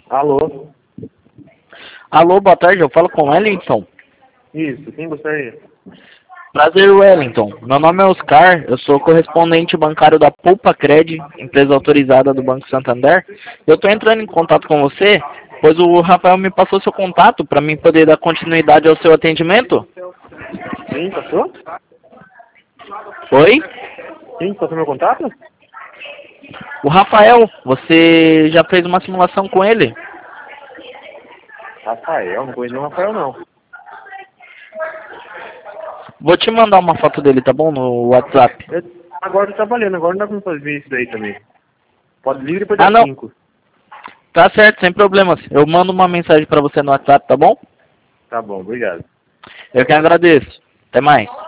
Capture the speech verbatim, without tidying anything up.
Alô? Alô, boa tarde, eu falo com o Wellington. Isso, quem gostaria? Prazer, Wellington. Meu nome é Oscar, eu sou correspondente bancário da Poupa Cred, empresa autorizada do Banco Santander. Eu estou entrando em contato com você, pois o Rafael me passou seu contato para mim poder dar continuidade ao seu atendimento. Quem passou? Oi? Quem passou meu contato? O Rafael, você já fez uma simulação com ele? Rafael, não conheço o Rafael não. Vou te mandar uma foto dele, tá bom? No WhatsApp. Eu, agora eu tô trabalhando, agora não dá pra fazer isso daí também. Pode ligar depois Ah, das não. cinco. Tá certo, sem problemas. Eu mando uma mensagem para você no WhatsApp, tá bom? Tá bom, obrigado. Eu que agradeço. Até mais.